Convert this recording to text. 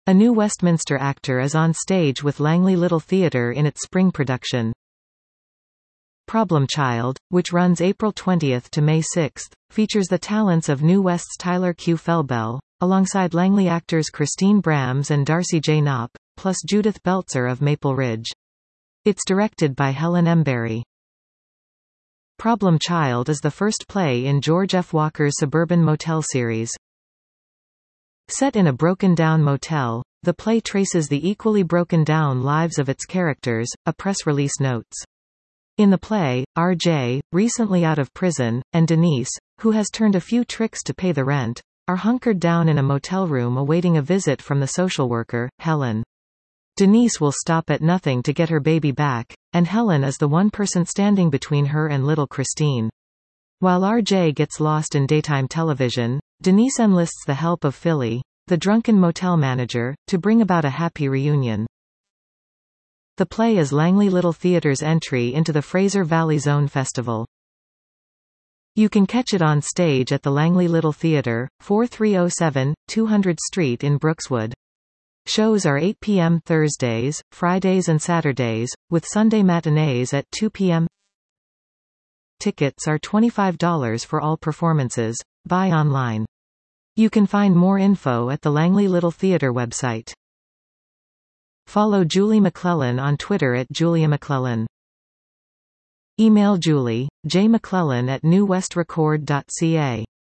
A new Westminster actor is on stage with Langley Little Theatre in its spring production. Problem Child, which runs April 20 to May 6, features the talents of New West's Tyler Q. Felbell, alongside Langley actors Christine Brams and Darcy J. Knopp, plus Judith Belzer of Maple Ridge. It's directed by Helen Embury. Problem Child is the first play in George F. Walker's Suburban Motel series. Set in a broken-down motel, the play traces the equally broken-down lives of its characters, a press release notes. In the play, R.J., recently out of prison, and Denise, who has turned a few tricks to pay the rent, are hunkered down in a motel room awaiting a visit from the social worker, Helen. Denise will stop at nothing to get her baby back, and Helen is the one person standing between her and little Christine. While R.J. gets lost in daytime television, Denise enlists the help of Philly, the drunken motel manager, to bring about a happy reunion. The play is Langley Little Theatre's entry into the Fraser Valley Zone Festival. You can catch it on stage at the Langley Little Theatre, 4307, 200 Street in Brookswood. Shows are 8 p.m. Thursdays, Fridays and Saturdays, with Sunday matinees at 2 p.m. Tickets are $25 for all performances. Buy online. You can find more info at the Langley Little Theatre website. Follow Julie McClellan on Twitter at Julia McClellan. Email Julie, jmcclellan@newwestrecord.ca.